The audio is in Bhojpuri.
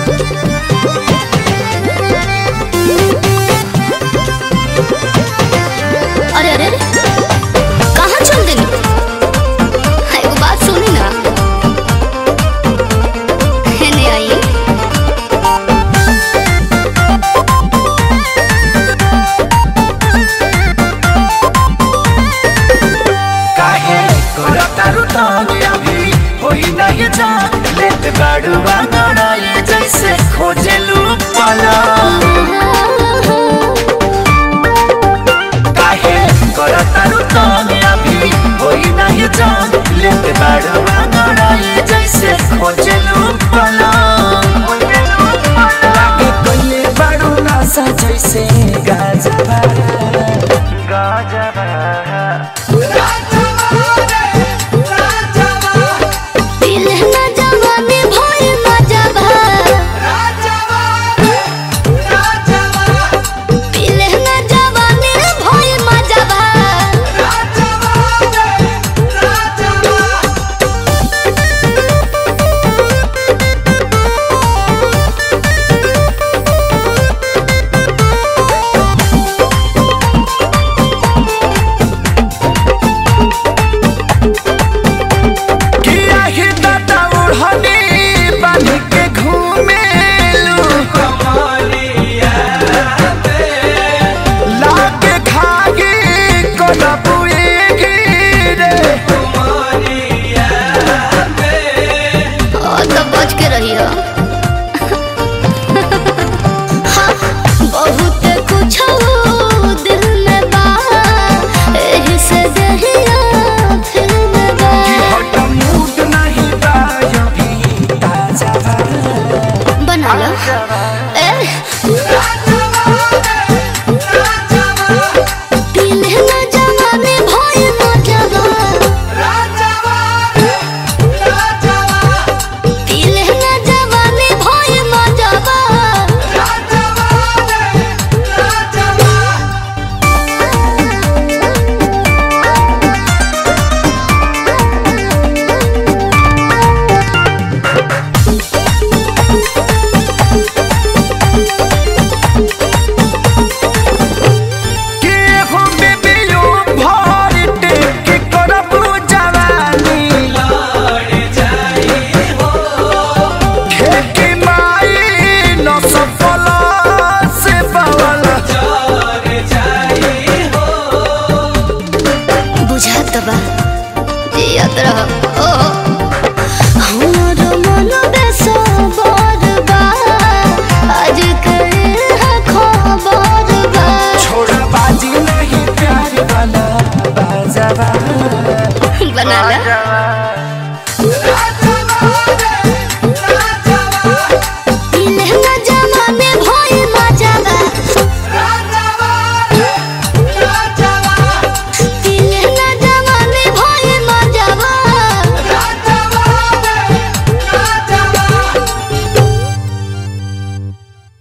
अरे अरे कहाँ चल देनी? एगो बात सुनी ना, हेने आई। काहे करता रुतानी अभी होई नहीं जान लेते बाड़ुआ गड़ाई जैसे खोजे लूपला। काहे करता रुतानी अभी होई नहीं जान लेते बाड़ुआ गड़ाई जैसे खोजे लूपला। लागे कोई बाड़ू नासा जैसे गाजबा गाजबा बना ला।